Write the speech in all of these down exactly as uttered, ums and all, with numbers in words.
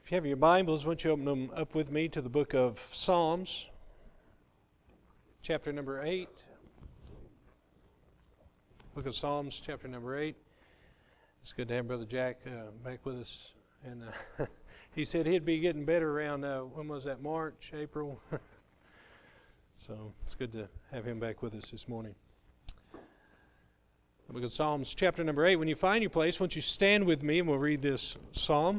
If you have your Bibles, why don't you open them up with me to the book of Psalms, chapter number eight. Book of Psalms, chapter number eight. It's good to have Brother Jack uh, back with us. And uh, he said he'd be getting better around, uh, when was that, March, April? So it's good to have him back with us this morning. The book of Psalms, chapter number eight. When you find your place, won't you stand with me and we'll read this psalm.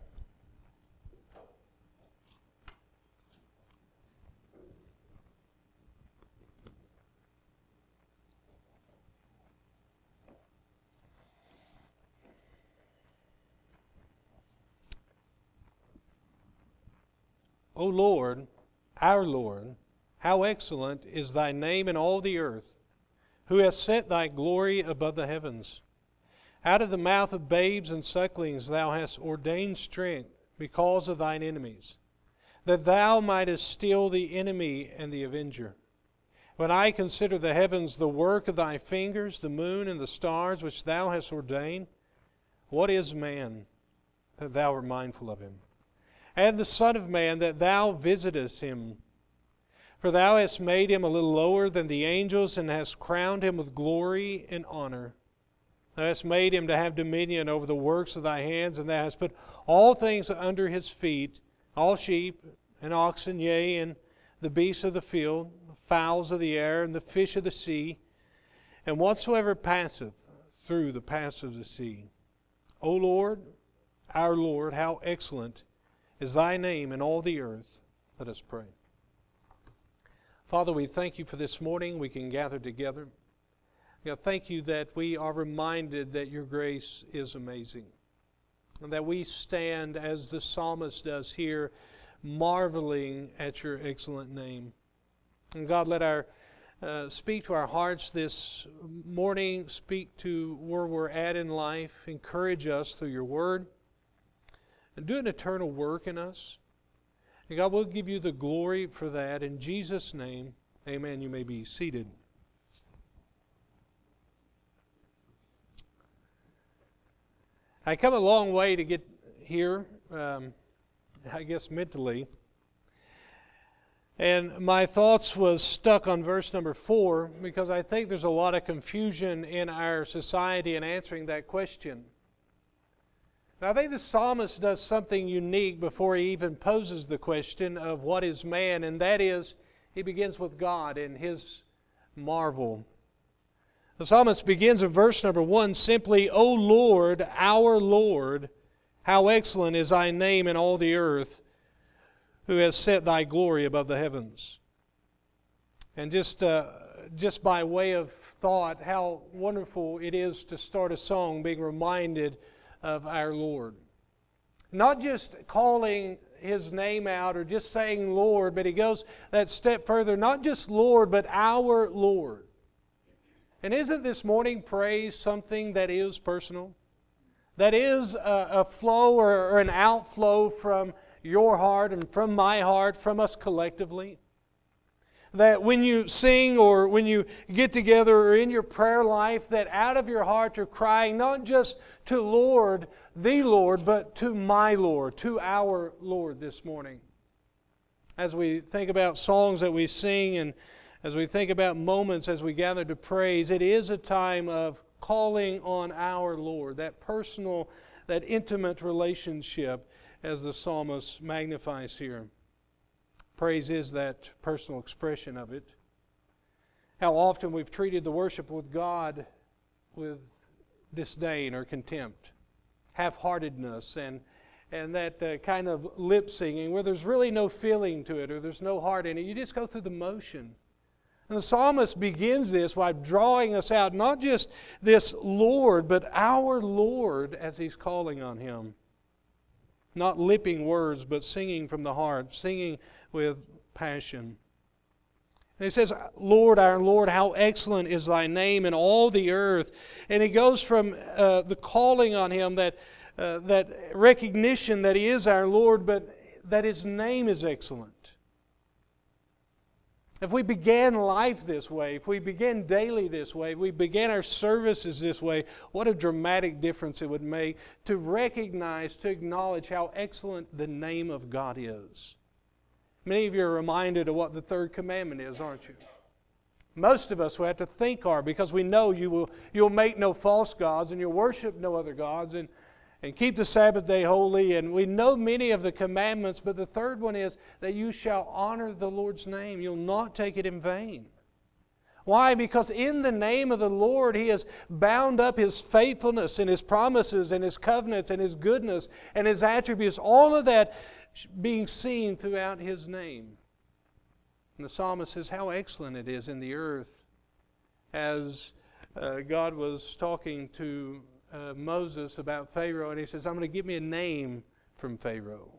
O Lord, our Lord, how excellent is thy name in all the earth, who hast set thy glory above the heavens. Out of the mouth of babes and sucklings thou hast ordained strength because of thine enemies, that thou mightest still the enemy and the avenger. When I consider the heavens, the work of thy fingers, the moon and the stars which thou hast ordained, what is man that thou art mindful of him? And the Son of Man, that thou visitest him. For thou hast made him a little lower than the angels, and hast crowned him with glory and honor. Thou hast made him to have dominion over the works of thy hands, and thou hast put all things under his feet, all sheep and oxen, yea, and the beasts of the field, the fowls of the air, and the fish of the sea, and whatsoever passeth through the paths of the sea. O Lord, our Lord, how excellent is thy name in all the earth. Let us pray. Father, we thank you for this morning. We can gather together. God, thank you that we are reminded that your grace is amazing, and that we stand as the psalmist does here, marveling at your excellent name. And God, let our uh, speak to our hearts this morning, speak to where we're at in life, encourage us through your word, and do an eternal work in us. And God will give you the glory for that. In Jesus' name, amen. You may be seated. I come a long way to get here, um, I guess mentally. And my thoughts was stuck on verse number four, because I think there's a lot of confusion in our society in answering that question. Now, I think the psalmist does something unique before he even poses the question of what is man, and that is, he begins with God and His marvel. The psalmist begins in verse number one simply, O Lord, our Lord, how excellent is thy name in all the earth, who has set thy glory above the heavens. And just, uh, just by way of thought, how wonderful it is to start a song being reminded of our Lord. Not just calling His name out or just saying Lord, but he goes that step further, not just Lord, but our Lord. And isn't this morning praise something that is personal? That is a, a flow or, or an outflow from your heart and from my heart, from us collectively? That when you sing or when you get together or in your prayer life, that out of your heart you're crying not just to Lord, the Lord, but to my Lord, to our Lord this morning. As we think about songs that we sing and as we think about moments as we gather to praise, it is a time of calling on our Lord, that personal, that intimate relationship as the psalmist magnifies here. Praise is that personal expression of it. How often we've treated the worship with God with disdain or contempt, half-heartedness, and, and that uh, kind of lip singing where there's really no feeling to it or there's no heart in it. You just go through the motion. And the psalmist begins this by drawing us out, not just this Lord, but our Lord as he's calling on Him. Not lipping words, but singing from the heart, singing with passion. And he says, Lord, our Lord, how excellent is thy name in all the earth. And he goes from uh, the calling on Him, that, uh, that recognition that He is our Lord, but that His name is excellent. If we began life this way, if we began daily this way, if we began our services this way, what a dramatic difference it would make to recognize, to acknowledge how excellent the name of God is. Many of you are reminded of what the third commandment is, aren't you? Most of us will have to think hard because we know you will, you'll make no false gods and you'll worship no other gods and, and keep the Sabbath day holy. And we know many of the commandments, but the third one is that you shall honor the Lord's name. You'll not take it in vain. Why? Because in the name of the Lord, He has bound up His faithfulness and His promises and His covenants and His goodness and His attributes, all of that being seen throughout His name. And the psalmist says how excellent it is in the earth. As uh, God was talking to uh, Moses about Pharaoh, and he says, I'm going to give me a name from Pharaoh.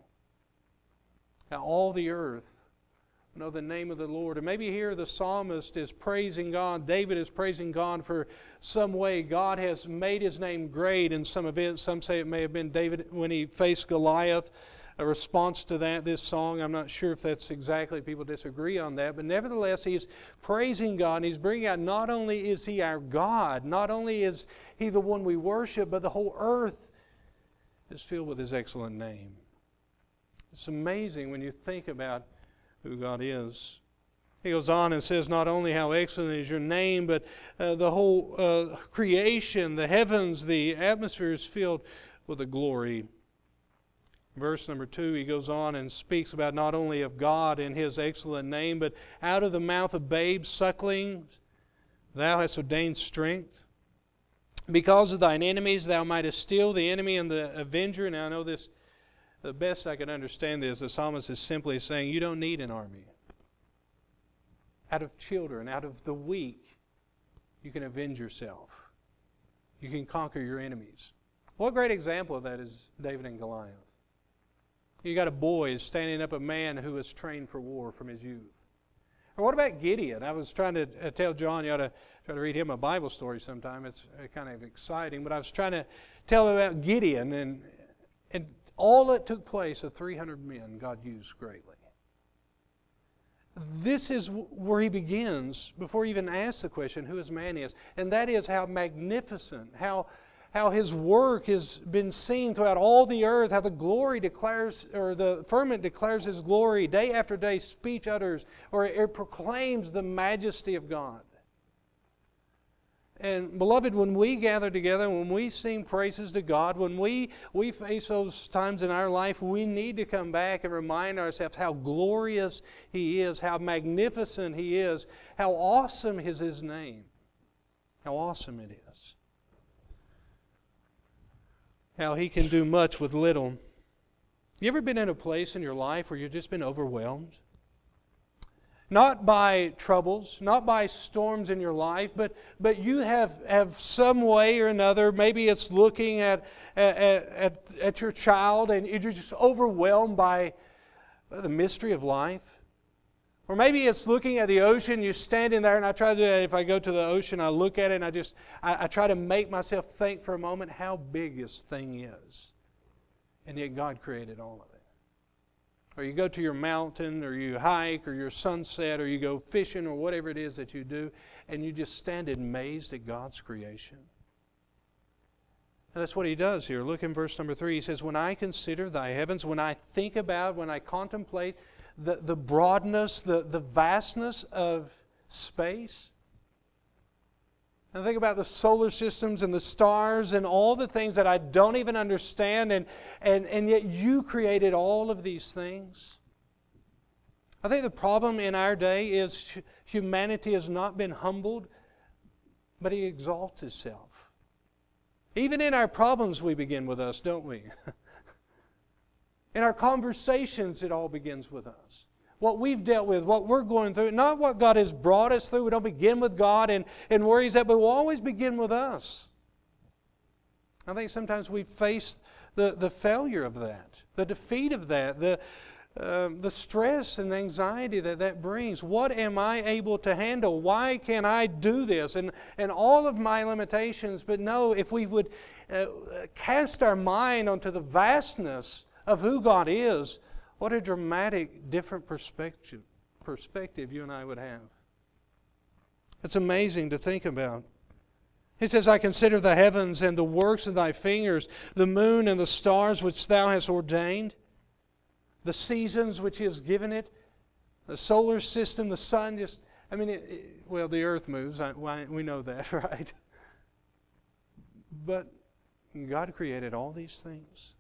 Now all the earth know the name of the Lord. And maybe here the psalmist is praising God. David is praising God for some way God has made His name great in some events. Some say it may have been David when he faced Goliath. A response to that, this song. I'm not sure if that's exactly, people disagree on that, but nevertheless he's praising God and he's bringing out not only is He our God, not only is He the one we worship, but the whole earth is filled with His excellent name. It's amazing when you think about who God is. He goes on and says not only how excellent is your name, but uh, the whole uh, creation, the heavens, the atmosphere is filled with the glory. Verse number two, he goes on and speaks about not only of God and His excellent name, but out of the mouth of babes suckling, Thou hast ordained strength. Because of Thine enemies, Thou mightest steal the enemy and the avenger. Now I know this, the best I can understand this, the psalmist is simply saying, you don't need an army. Out of children, out of the weak, you can avenge yourself. You can conquer your enemies. What great example of that is David and Goliath. You got a boy standing up a man who was trained for war from his youth. Or what about Gideon? I was trying to uh, tell John you ought to try to read him a Bible story sometime. It's uh, kind of exciting. But I was trying to tell him about Gideon and and all that took place of three hundred men God used greatly. This is where he begins before he even asks the question who his man is. And that is how magnificent, how how His work has been seen throughout all the earth, how the glory declares, or the firmament declares His glory day after day, speech utters, or it proclaims the majesty of God. And beloved, when we gather together, when we sing praises to God, when we, we face those times in our life, we need to come back and remind ourselves how glorious He is, how magnificent He is, how awesome is His name, how awesome it is. How He can do much with little. You ever been in a place in your life where you've just been overwhelmed? Not by troubles, not by storms in your life, but, but you have, have some way or another, maybe it's looking at, at, at, at your child and you're just overwhelmed by the mystery of life. Or maybe it's looking at the ocean, you're standing there, and I try to do that. If I go to the ocean, I look at it and I just, I, I try to make myself think for a moment how big this thing is. And yet God created all of it. Or you go to your mountain, or you hike, or your sunset, or you go fishing, or whatever it is that you do, and you just stand amazed at God's creation. And that's what He does here. Look in verse number three. He says, when I consider Thy heavens, when I think about, when I contemplate The, the broadness, the, the vastness of space. And think about the solar systems and the stars and all the things that I don't even understand, and, and, and yet You created all of these things. I think the problem in our day is humanity has not been humbled, but He exalts Himself. Even in our problems we begin with us, don't we? In our conversations, it all begins with us. What we've dealt with, what we're going through, not what God has brought us through. We don't begin with God and, and where He's at, but we'll always begin with us. I think sometimes we face the, the failure of that, the defeat of that, the, um, the stress and anxiety that that brings. What am I able to handle? Why can I do this? And, and all of my limitations. But no, if we would uh, cast our mind onto the vastness of who God is, what a dramatic, different perspective perspective you and I would have. It's amazing to think about. He says, I consider the heavens and the works of thy fingers, the moon and the stars which thou hast ordained, the seasons which he has given it, the solar system, the sun, just, I mean, it, it, well, the earth moves, I, we know that, right? But God created all these things.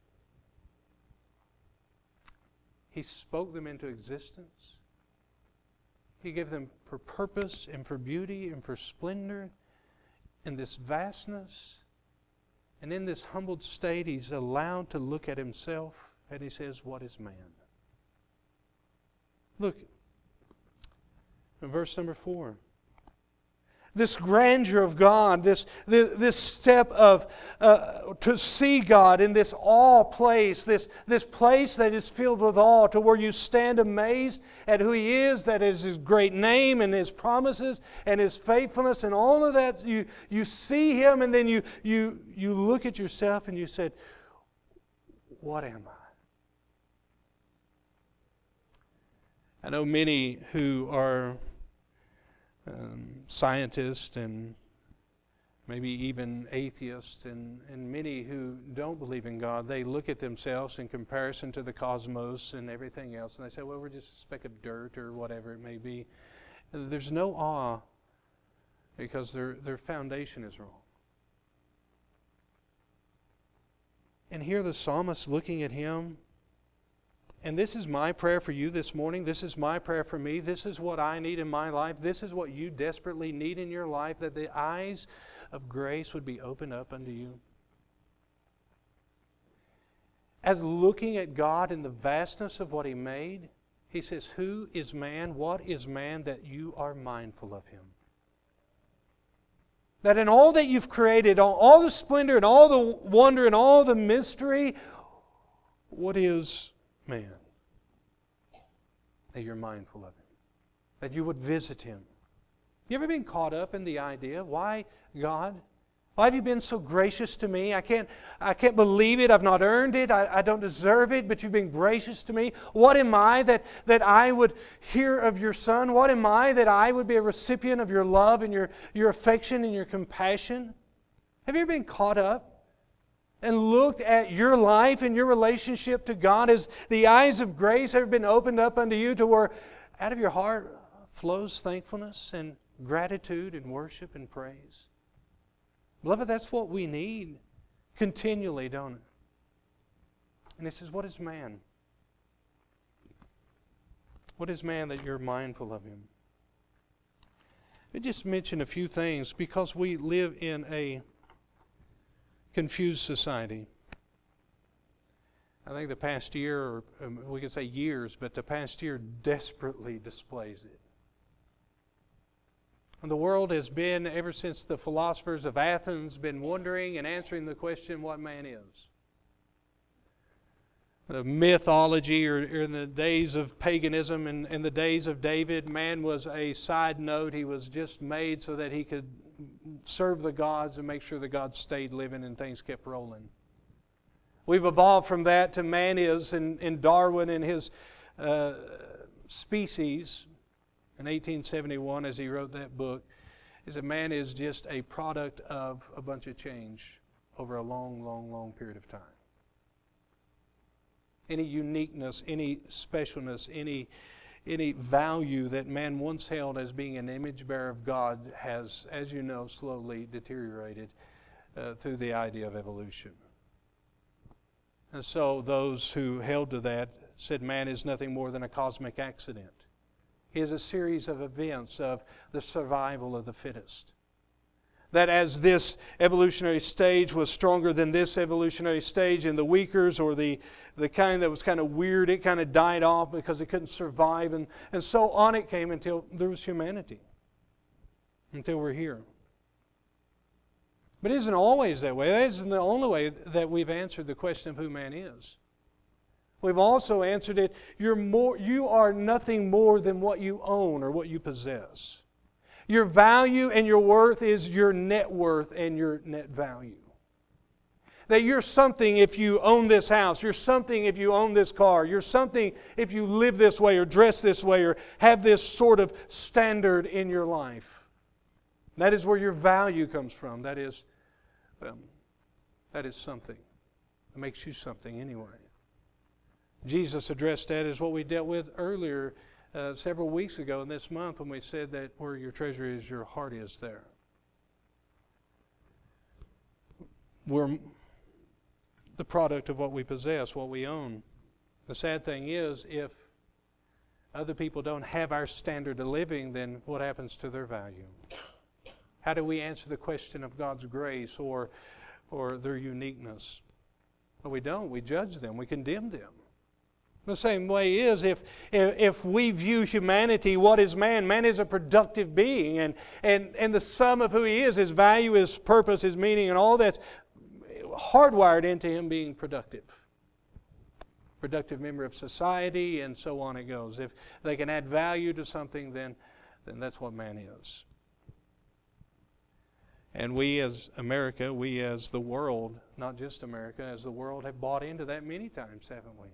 He spoke them into existence. He gave them for purpose and for beauty and for splendor. In this vastness, and in this humbled state, He's allowed to look at Himself, and He says, what is man? Look, in verse number four. This grandeur of God, this, this, this step of uh, to see God in this awe place, this, this place that is filled with awe, to where you stand amazed at who He is, that is His great name and His promises and His faithfulness and all of that. You, you see Him, and then you, you, you look at yourself and you said, what am I? I know many who are Um, scientists and maybe even atheists and, and many who don't believe in God, they look at themselves in comparison to the cosmos and everything else, and they say, well, we're just a speck of dirt or whatever it may be. There's no awe because their, their foundation is wrong. And here the psalmist looking at him. And this is my prayer for you this morning. This is my prayer for me. This is what I need in my life. This is what you desperately need in your life, that the eyes of grace would be opened up unto you. As looking at God in the vastness of what He made, He says, who is man? What is man that you are mindful of him? That in all that you've created, all the splendor and all the wonder and all the mystery, what is man? That you're mindful of Him. That you would visit Him. You ever been caught up in the idea, why God? Why have you been so gracious to me? I can't, I can't believe it. I've not earned it. I, I don't deserve it, but you've been gracious to me. What am I that, that I would hear of your Son? What am I that I would be a recipient of your love and your, your affection and your compassion? Have you ever been caught up and looked at your life and your relationship to God? Has the eyes of grace ever been opened up unto you to where out of your heart flows thankfulness and gratitude and worship and praise? Beloved, that's what we need continually, don't it? And He says, what is man? What is man that you're mindful of him? I just mention a few things because we live in a confused society. I think the past year, or um, we could say years, but the past year desperately displays it. And the world has been, ever since the philosophers of Athens, been wondering and answering the question what man is. The mythology, or, or in the days of paganism and in the days of David, man was a side note. He was just made so that he could serve the gods and make sure the gods stayed living and things kept rolling. We've evolved from that to man is, in, in Darwin and his uh, Species, in eighteen seventy-one, as he wrote that book, is that man is just a product of a bunch of change over a long, long, long period of time. Any uniqueness, any specialness, any any value that man once held as being an image bearer of God has, as you know, slowly deteriorated uh, through the idea of evolution. And so those who held to that said man is nothing more than a cosmic accident. He is a series of events of the survival of the fittest. That as this evolutionary stage was stronger than this evolutionary stage, and the weakers or the, the kind that was kind of weird, it kind of died off because it couldn't survive. And, and so on it came until there was humanity. Until we're here. But it isn't always that way. That isn't the only way that we've answered the question of who man is. We've also answered it, you're more, you are nothing more than what you own or what you possess. Your value and your worth is your net worth and your net value. that you're something if you own this house. You're something if you own this car. You're something if you live this way or dress this way or have this sort of standard in your life. That is where your value comes from. That is, um, that is something. It makes you something anyway. Jesus addressed that as what we dealt with earlier uh, several weeks ago in this month when we said that where your treasure is, your heart is there. We're the product of what we possess, what we own. The sad thing is, if other people don't have our standard of living, then what happens to their value? How do we answer the question of God's grace or, or their uniqueness? Well, we don't. We judge them. We condemn them. The same way is if, if if we view humanity, what is man? Man is a productive being, and, and, and the sum of who he is, his value, his purpose, his meaning, and all that's hardwired into him being productive. Productive member of society, and so on it goes. If they can add value to something, then, then that's what man is. And we as America, we as the world, not just America, as the world have bought into that many times, haven't we?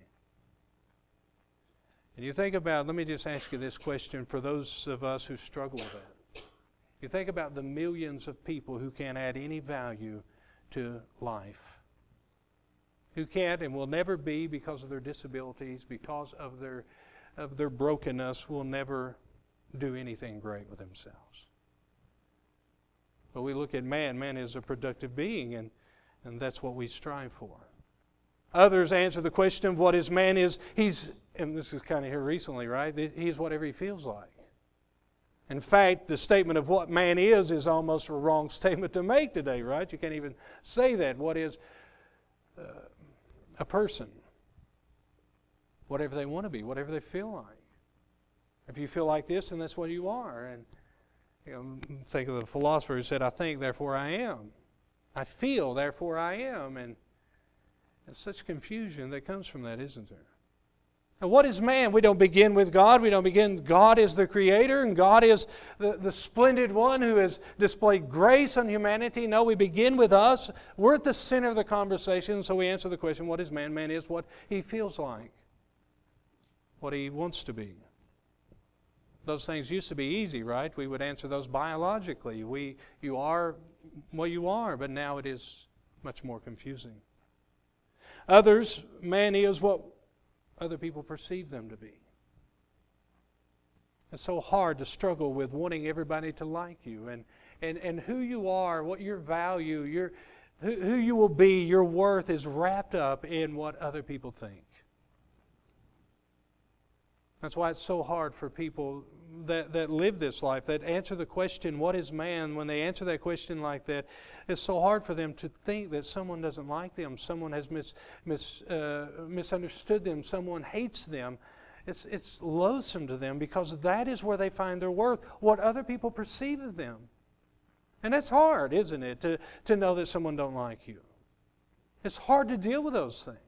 And you think about, let me just ask you this question for those of us who struggle with that. You think about the millions of people who can't add any value to life. Who can't and will never be, because of their disabilities, because of their, of their brokenness, will never do anything great with themselves. But we look at man, man is a productive being, and, and that's what we strive for. Others answer the question of what is man is, he's, and this is kind of here recently, right? He's whatever he feels like. In fact, the statement of what man is is almost a wrong statement to make today, right? You can't even say that. What is uh, a person? Whatever they want to be, whatever they feel like. If you feel like this, then that's what you are. And you know, think of the philosopher who said, I think, therefore I am. I feel, therefore I am. And there's such confusion that comes from that, isn't there? And what is man? We don't begin with God. We don't begin, God is the Creator, and God is the, the splendid one who has displayed grace on humanity. No, we begin with us. We're at the center of the conversation, so we answer the question, what is man? Man is what he feels like, what he wants to be. Those things used to be easy, right? We would answer those biologically. We, you are what you are, but now it is much more confusing. Others, man is what other people perceive them to be. It's so hard to struggle with wanting everybody to like you, and, and, and who you are, what your value, your, who, who you will be, your worth is wrapped up in what other people think. That's why it's so hard for people that, that live this life, that answer the question, what is man? When they answer that question like that, it's so hard for them to think that someone doesn't like them, someone has mis, mis, uh, misunderstood them, someone hates them. It's, it's loathsome to them because that is where they find their worth, what other people perceive of them. And that's hard, isn't it, to, to know that someone don't like you. It's hard to deal with those things.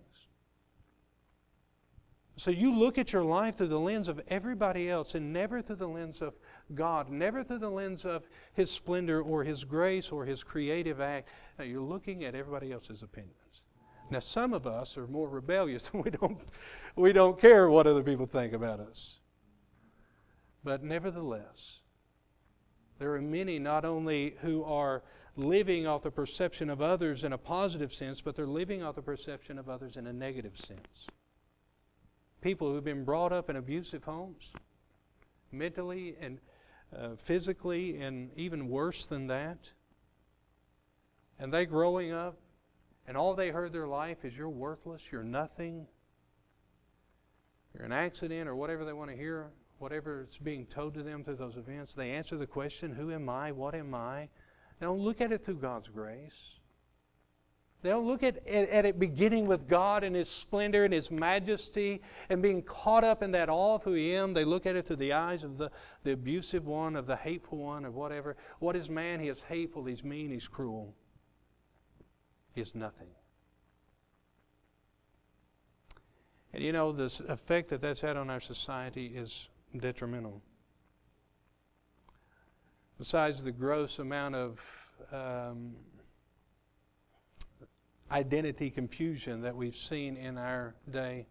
So you look at your life through the lens of everybody else and never through the lens of God, never through the lens of His splendor or His grace or His creative act. Now you're looking at everybody else's opinions. Now some of us are more rebellious and we don't, we don't care what other people think about us. But nevertheless, there are many not only who are living off the perception of others in a positive sense, but they're living off the perception of others in a negative sense. People who've been brought up in abusive homes, mentally and uh, physically, and even worse than that. And they growing up, and all they heard their life is you're worthless, you're nothing, you're an accident, or whatever they want to hear, whatever is being told to them through those events. They answer the question, who am I? What am I? They don't look at it through God's grace. They don't look at, at, at it beginning with God and His splendor and His majesty and being caught up in that awe of who He is. They look at it through the eyes of the, the abusive one, of the hateful one, of whatever. What is man? He is hateful, he's mean, he's cruel. He is nothing. And you know, the effect that that's had on our society is detrimental. Besides the gross amount of um, identity confusion that we've seen in our day.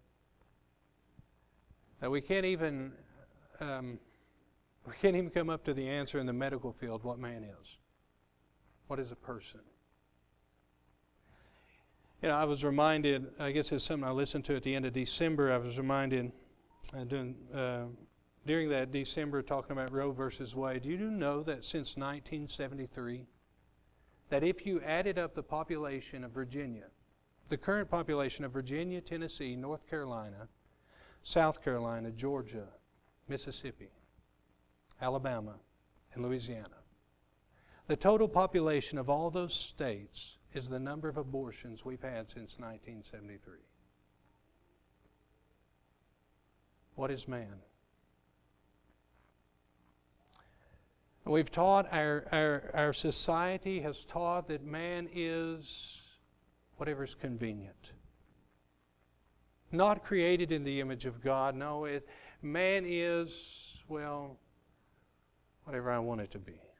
That we can't even um, we can't even come up to the answer in the medical field what man is. What is a person? You know, I was reminded, I guess it's something I listened to at the end of December, I was reminded uh, doing, uh, during that December talking about Roe versus Wade, do you know that since nineteen seventy-three, that if you added up the population of Virginia, the current population of Virginia, Tennessee, North Carolina, South Carolina, Georgia, Mississippi, Alabama, and Louisiana, the total population of all those states is the number of abortions we've had since nineteen seventy-three. What is man? We've taught, our, our, our society has taught that man is whatever's convenient. Not created in the image of God. No, it, man is, well, whatever I want it to be.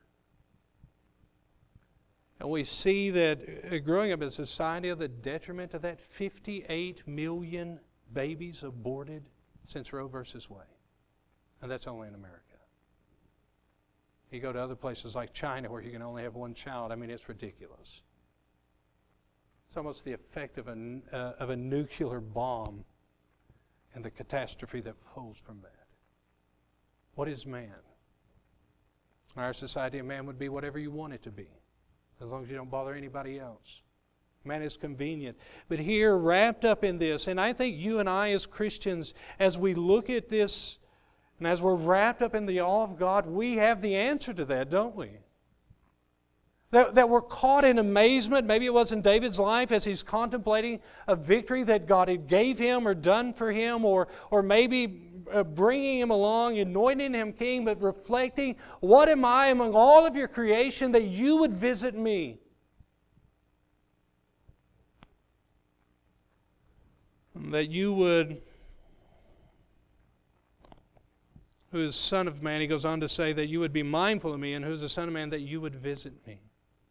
And we see that uh, growing up in society, of the detriment of that fifty-eight million babies aborted since Roe versus Wade. And that's only in America. You go to other places like China where you can only have one child. I mean, it's ridiculous. It's almost the effect of a, uh, of a nuclear bomb and the catastrophe that flows from that. What is man? In our society, a man would be whatever you want it to be, as long as you don't bother anybody else. Man is convenient. But here, wrapped up in this, and I think you and I as Christians, as we look at this, and as we're wrapped up in the awe of God, we have the answer to that, don't we? That, that we're caught in amazement. Maybe it was in David's life as he's contemplating a victory that God had gave him or done for him, or, or maybe uh, bringing him along, anointing him king, but reflecting, what am I among all of your creation that you would visit me? That you would, who is Son of Man, he goes on to say that you would be mindful of me, and who is the Son of Man, that you would visit me.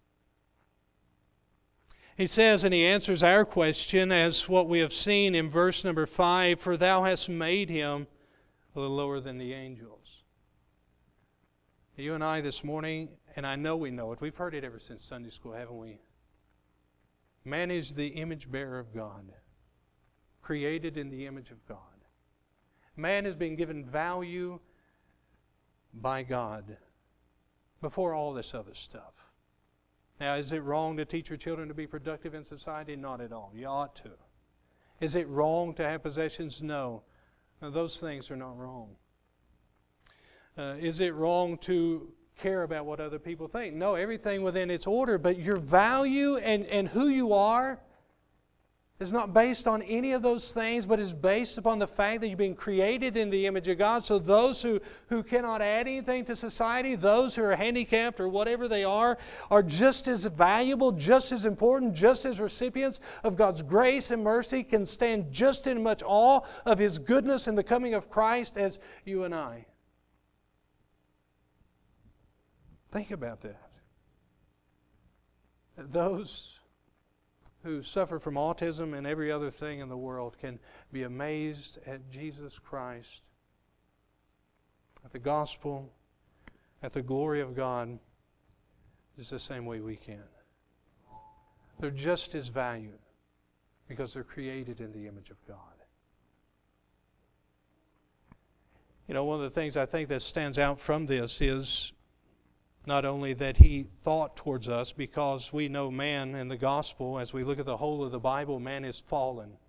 He says, and he answers our question as what we have seen in verse number five, for thou hast made him a little lower than the angels. You and I this morning, and I know we know it, we've heard it ever since Sunday school, haven't we? Man is the image bearer of God, created in the image of God. Man has been given value by God before all this other stuff. Now, is it wrong to teach your children to be productive in society? Not at all. You ought to. Is it wrong to have possessions? No. Now, those things are not wrong. Uh, is it wrong to care about what other people think? No, everything within its order, but your value and, and who you are is not based on any of those things, but is based upon the fact that you've been created in the image of God. So those who, who cannot add anything to society, those who are handicapped or whatever they are, are just as valuable, just as important, just as recipients of God's grace and mercy, can stand just in much awe of His goodness and the coming of Christ as you and I. Think about that. Those who suffer from autism and every other thing in the world can be amazed at Jesus Christ, at the gospel, at the glory of God, just the same way we can. They're just as valued because they're created in the image of God. You know, one of the things I think that stands out from this is not only that He thought towards us, because we know man in the gospel, as we look at the whole of the Bible, man is fallen.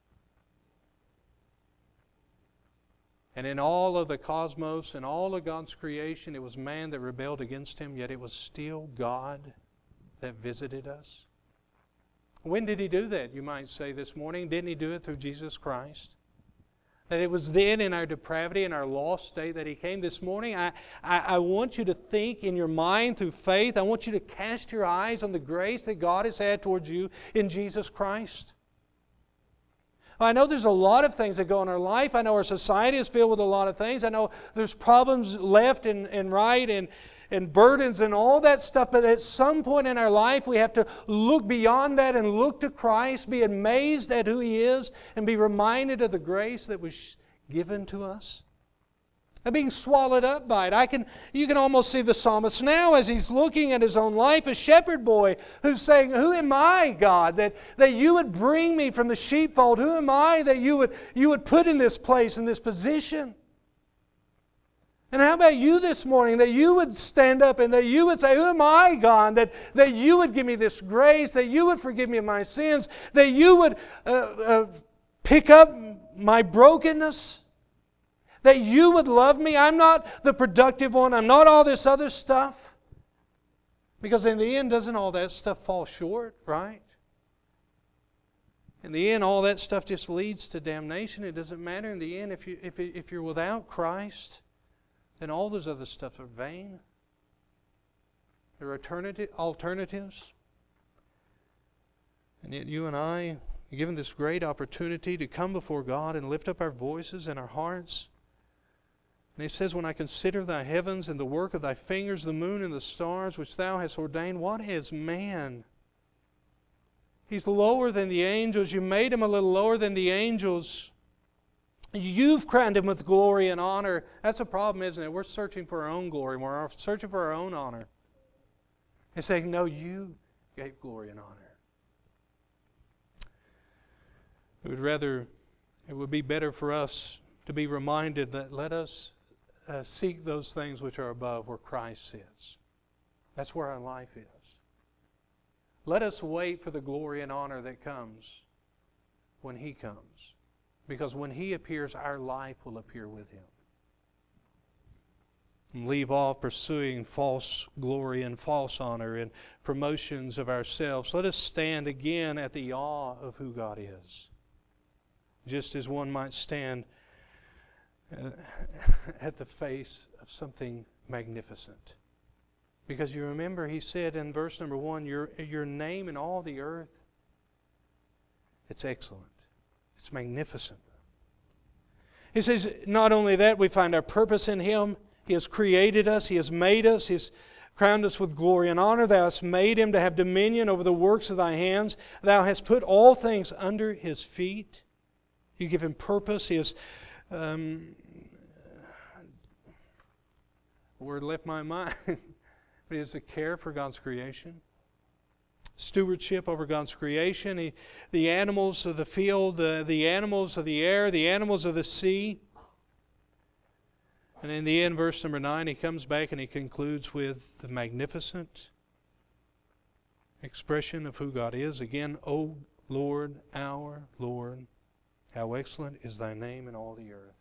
And in all of the cosmos and all of God's creation, it was man that rebelled against Him, yet it was still God that visited us. When did He do that, you might say this morning? Didn't He do it through Jesus Christ? That it was then in our depravity and our lost state that He came. This morning, I, I, I want you to think in your mind through faith. I want you to cast your eyes on the grace that God has had towards you in Jesus Christ. I know there's a lot of things that go in our life. I know our society is filled with a lot of things. I know there's problems left and, and right and, and burdens and all that stuff. But at some point in our life, we have to look beyond that and look to Christ, be amazed at who He is, and be reminded of the grace that was given to us. And being swallowed up by it. I can, you can almost see the psalmist now as he's looking at his own life, a shepherd boy who's saying, who am I, God, that, that you would bring me from the sheepfold? Who am I that you would, you would put in this place, in this position? And how about you this morning, that you would stand up and that you would say, who am I, God, that, that you would give me this grace, that you would forgive me of my sins, that you would uh, uh, pick up my brokenness? That you would love me. I'm not the productive one. I'm not all this other stuff. Because in the end, doesn't all that stuff fall short, right? In the end, all that stuff just leads to damnation. It doesn't matter in the end. If, you, if, if you're without Christ, then all those other stuff are vain. There are alternative, alternatives. And yet you and I are given this great opportunity to come before God and lift up our voices and our hearts. And He says, when I consider thy heavens and the work of thy fingers, the moon and the stars which thou hast ordained, what is man? He's lower than the angels. You made him a little lower than the angels. You've crowned him with glory and honor. That's a problem, isn't it? We're searching for our own glory. We're searching for our own honor. And saying, no, you gave glory and honor. It would rather, it would be better for us to be reminded that let us Uh, seek those things which are above, where Christ sits. That's where our life is. Let us wait for the glory and honor that comes when He comes. Because when He appears, our life will appear with Him. And leave off pursuing false glory and false honor and promotions of ourselves. Let us stand again at the awe of who God is. Just as one might stand at the face of something magnificent. Because you remember He said in verse number one, your, your name in all the earth, it's excellent. It's magnificent. He says, not only that, we find our purpose in Him. He has created us. He has made us. He has crowned us with glory and honor. Thou hast made Him to have dominion over the works of thy hands. Thou hast put all things under His feet. You give Him purpose. He has Um, word left my mind. But it is the care for God's creation. Stewardship over God's creation. He, the animals of the field, uh, the animals of the air, the animals of the sea. And in the end, verse number nine, He comes back and He concludes with the magnificent expression of who God is. Again, O Lord, our Lord, how excellent is thy name in all the earth.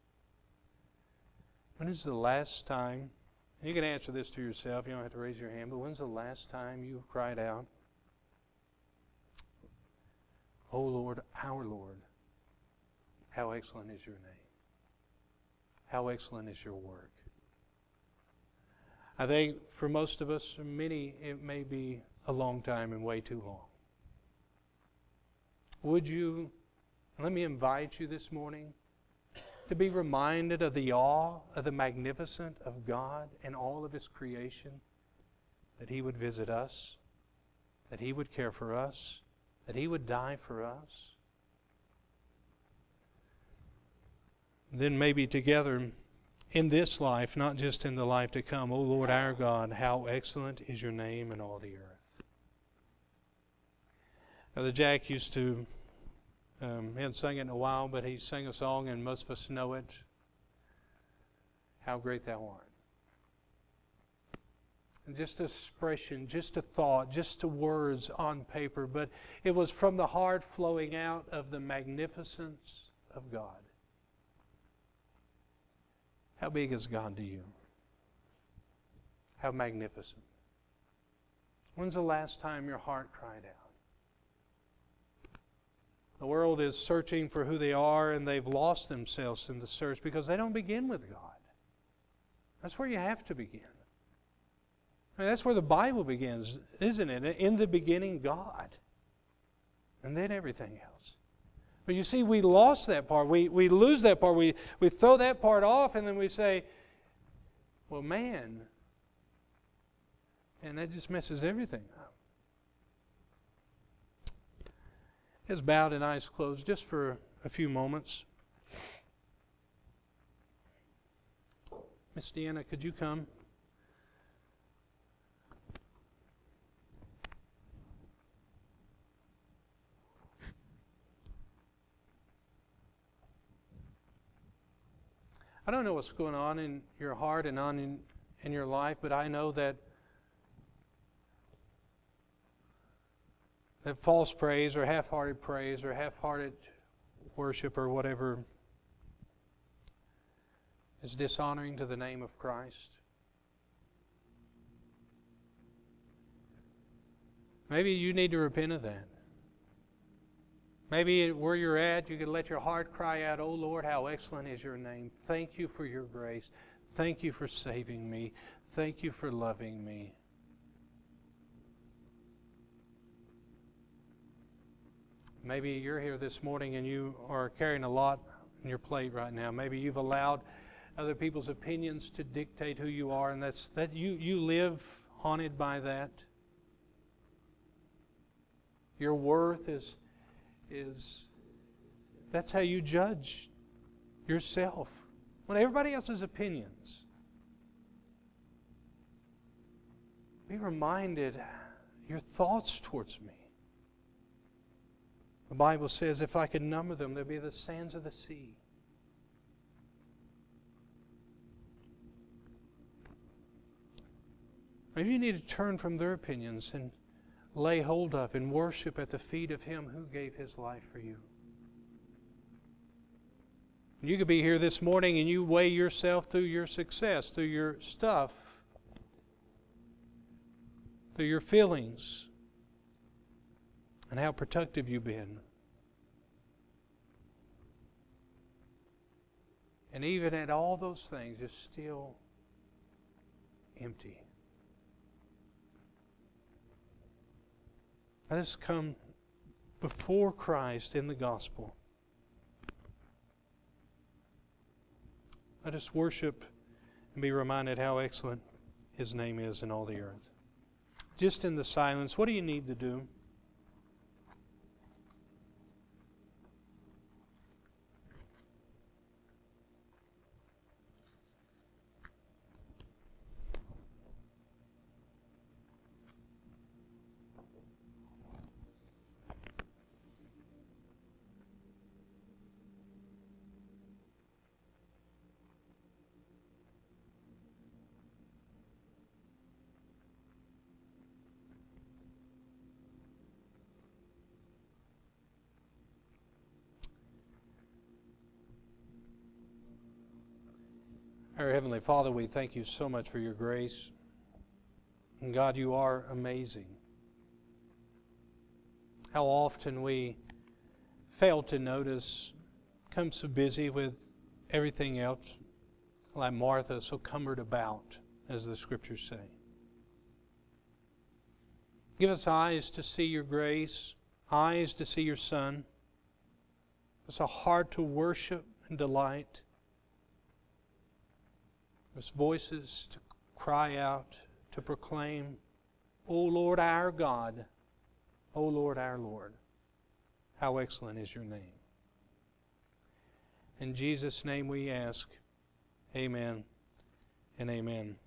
When is the last time, and you can answer this to yourself, you don't have to raise your hand, but when's the last time you cried out, O Lord, our Lord, how excellent is your name. How excellent is your work. I think for most of us, for many, it may be a long time and way too long. Would you Let me invite you this morning to be reminded of the awe, of the magnificence of God and all of His creation, that He would visit us, that He would care for us, that He would die for us. Then maybe together in this life, not just in the life to come, O Lord our God, how excellent is your name in all the earth. Now, the Jack used to Um, he hadn't sung it in a while, but he sang a song, and most of us know it. How great thou art. And just an expression, just a thought, just a words on paper, but it was from the heart flowing out of the magnificence of God. How big is God to you? How magnificent. When's the last time your heart cried out? The world is searching for who they are, and they've lost themselves in the search because they don't begin with God. That's where you have to begin. I mean, that's where the Bible begins, isn't it? In the beginning, God. And then everything else. But you see, we lost that part. We, we lose that part. We, we throw that part off, and then we say, well, man, And that just messes everything up. Heads bowed and eyes closed just for a few moments. Miss Deanna, could you come? I don't know what's going on in your heart and on in, in your life, but I know that that false praise or half-hearted praise or half-hearted worship or whatever is dishonoring to the name of Christ. Maybe you need to repent of that. Maybe where you're at, you can let your heart cry out, "Oh Lord, how excellent is your name. Thank you for your grace. Thank you for saving me. Thank you for loving me." Maybe you're here this morning and you are carrying a lot on your plate right now. Maybe you've allowed other people's opinions to dictate who you are, and that's that you, you live haunted by that. Your worth is is that's how you judge yourself. When everybody else's opinions, be reminded your thoughts towards me. The Bible says if I could number them, they'd be the sands of the sea. Maybe you need to turn from their opinions and lay hold of and worship at the feet of Him who gave His life for you. You could be here this morning and you weigh yourself through your success, through your stuff, through your feelings, and how productive you've been. And even at all those things, you're still empty. Let us come before Christ in the gospel. Let us worship and be reminded how excellent His name is in all the earth. Just in the silence, what do you need to do? Our Heavenly Father, we thank You so much for Your grace. And God, You are amazing. How often we fail to notice, become so busy with everything else, like Martha, so cumbered about, as the Scriptures say. Give us eyes to see Your grace, eyes to see Your Son. Give us a heart to worship and delight. With voices to cry out, to proclaim, "O Lord our God, O Lord our Lord, how excellent is Your name." In Jesus' name we ask, amen and amen.